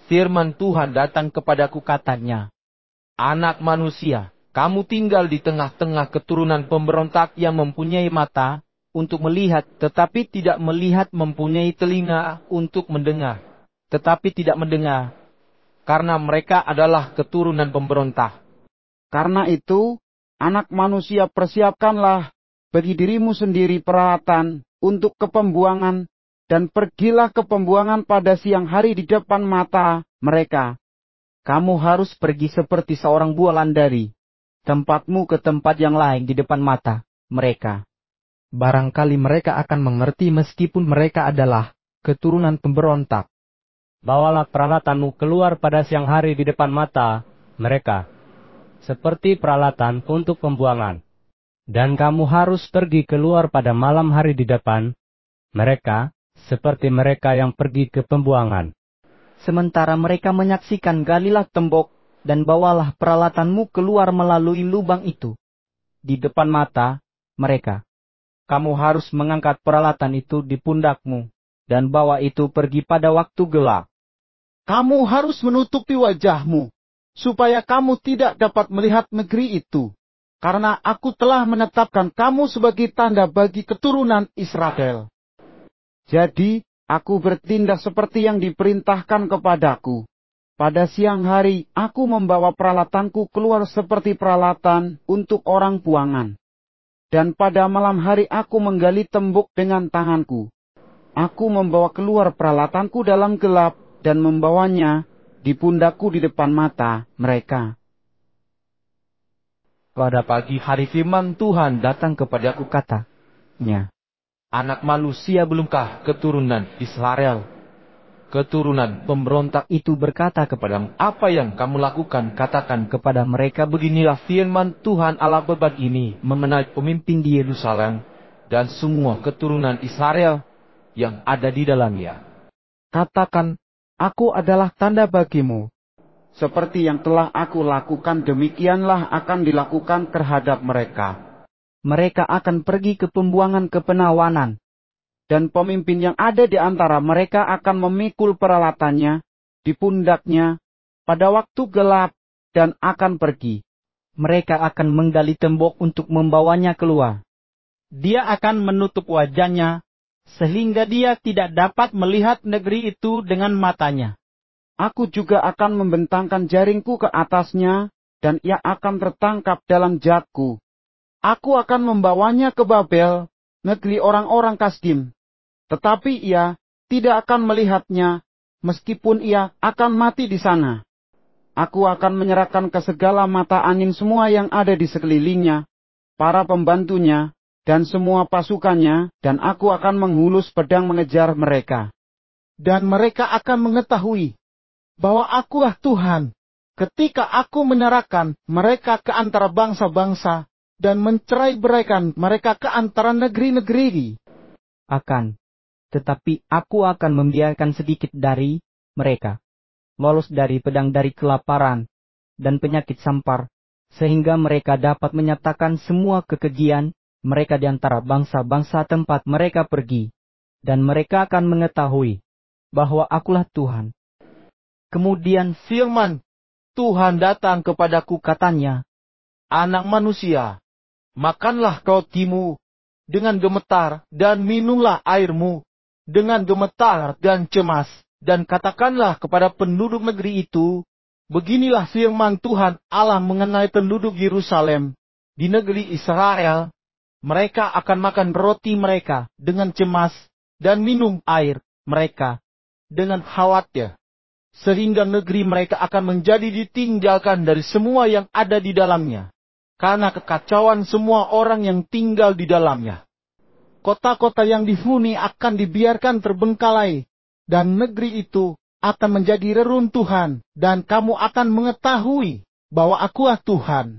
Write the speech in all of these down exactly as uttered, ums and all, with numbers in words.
firman Tuhan datang kepadaku katanya, "Anak manusia, kamu tinggal di tengah-tengah keturunan pemberontak yang mempunyai mata untuk melihat, tetapi tidak melihat, mempunyai telinga untuk mendengar, tetapi tidak mendengar, karena mereka adalah keturunan pemberontak." Karena itu, anak manusia, persiapkanlah bagi dirimu sendiri peralatan untuk kepembuangan, dan pergilah ke pembuangan pada siang hari di depan mata mereka. Kamu harus pergi seperti seorang buah landari, tempatmu ke tempat yang lain di depan mata mereka. Barangkali mereka akan mengerti meskipun mereka adalah keturunan pemberontak. Bawalah peralatanmu keluar pada siang hari di depan mata mereka, seperti peralatan untuk pembuangan. Dan kamu harus pergi keluar pada malam hari di depan mereka, seperti mereka yang pergi ke pembuangan. Sementara mereka menyaksikan, galilah tembok, dan bawalah peralatanmu keluar melalui lubang itu di depan mata mereka. Kamu harus mengangkat peralatan itu di pundakmu, dan bawa itu pergi pada waktu gelap. Kamu harus menutupi wajahmu, supaya kamu tidak dapat melihat negeri itu, karena aku telah menetapkan kamu sebagai tanda bagi keturunan Israel. Jadi, aku bertindak seperti yang diperintahkan kepadaku. Pada siang hari, aku membawa peralatanku keluar seperti peralatan untuk orang buangan. Dan pada malam hari aku menggali tembok dengan tanganku. Aku membawa keluar peralatanku dalam gelap, dan membawanya di pundakku di depan mata mereka. Pada pagi hari firman Tuhan datang kepadaku katanya, "Anak manusia, belumkah keturunan Israel, keturunan pemberontak itu berkata kepadamu, apa yang kamu lakukan? Katakan kepada mereka, beginilah firman Tuhan Allah Bapa ini mengenai pemimpin di Yerusalem dan semua keturunan Israel yang ada di dalamnya. Katakan, aku adalah tanda bagimu. Seperti yang telah aku lakukan, demikianlah akan dilakukan terhadap mereka. Mereka akan pergi ke pembuangan kepenawanan, dan pemimpin yang ada di antara mereka akan memikul peralatannya di pundaknya pada waktu gelap dan akan pergi. Mereka akan menggali tembok untuk membawanya keluar. Dia akan menutup wajahnya, sehingga dia tidak dapat melihat negeri itu dengan matanya. Aku juga akan membentangkan jaringku ke atasnya, dan ia akan tertangkap dalam jatku. Aku akan membawanya ke Babel, negeri orang-orang Kasdim. Tetapi ia tidak akan melihatnya, meskipun ia akan mati di sana. Aku akan menyerahkan ke segala mata angin semua yang ada di sekelilingnya, para pembantunya, dan semua pasukannya, dan aku akan menghulus pedang mengejar mereka. Dan mereka akan mengetahui bahwa akulah Tuhan, ketika aku menyerahkan mereka ke antara bangsa-bangsa, dan mencerai-beraikan mereka ke antara negeri-negeri. Akan, tetapi aku akan membiarkan sedikit dari mereka lolos dari pedang, dari kelaparan, dan penyakit sampar, sehingga mereka dapat menyatakan semua kekejian mereka di antara bangsa-bangsa tempat mereka pergi, dan mereka akan mengetahui bahwa akulah Tuhan. Kemudian firman Tuhan datang kepadaku katanya, "Anak manusia, makanlah rotimu dengan gemetar, dan minumlah airmu dengan gemetar dan cemas, dan katakanlah kepada penduduk negeri itu, beginilah firman Tuhan Allah mengenai penduduk Yerusalem di negeri Israel, mereka akan makan roti mereka dengan cemas, dan minum air mereka dengan khawatir, sehingga negeri mereka akan menjadi ditinggalkan dari semua yang ada di dalamnya, karena kekacauan semua orang yang tinggal di dalamnya. Kota-kota yang dihuni akan dibiarkan terbengkalai, dan negeri itu akan menjadi reruntuhan, dan kamu akan mengetahui bahwa akulah Tuhan."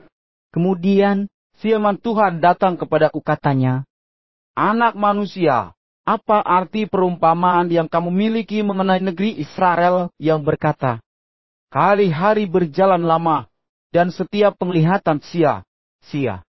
Kemudian firman Tuhan datang kepadaku katanya, "Anak manusia, apa arti perumpamaan yang kamu miliki mengenai negeri Israel yang berkata, hari-hari berjalan lama, dan setiap penglihatan sia-sia?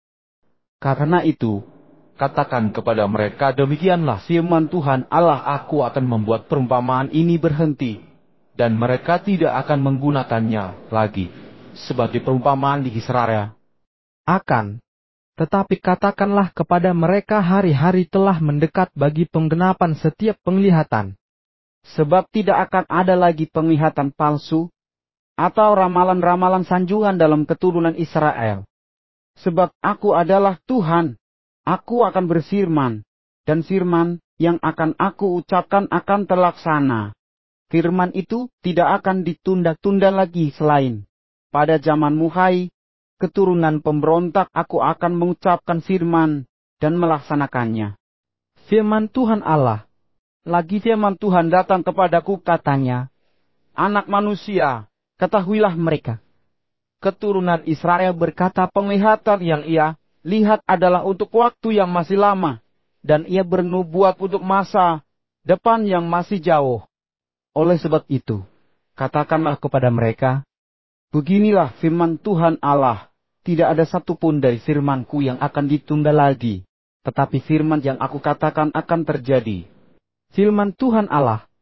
Karena itu, katakan kepada mereka, demikianlah firman Tuhan Allah, aku akan membuat perumpamaan ini berhenti, dan mereka tidak akan menggunakannya lagi sebagai perumpamaan di Israel. Akan tetapi katakanlah kepada mereka hari-hari telah mendekat bagi penggenapan setiap penglihatan. Sebab tidak akan ada lagi penglihatan palsu, atau ramalan-ramalan sanjungan dalam keturunan Israel. Sebab aku adalah Tuhan, aku akan berfirman, dan firman yang akan aku ucapkan akan terlaksana. Firman itu tidak akan ditunda-tunda lagi selain pada zamanmu hai, keturunan pemberontak, aku akan mengucapkan firman dan melaksanakannya. Firman Tuhan Allah. Lagi firman Tuhan datang kepadaku katanya, anak manusia, ketahuilah mereka. Keturunan Israel berkata penglihatan yang ia lihat adalah untuk waktu yang masih lama, dan ia bernubuat untuk masa depan yang masih jauh. Oleh sebab itu, katakanlah kepada mereka, beginilah firman Tuhan Allah, tidak ada satupun dari firmanku yang akan ditunda lagi, tetapi firman yang aku katakan akan terjadi. Firman Tuhan Allah,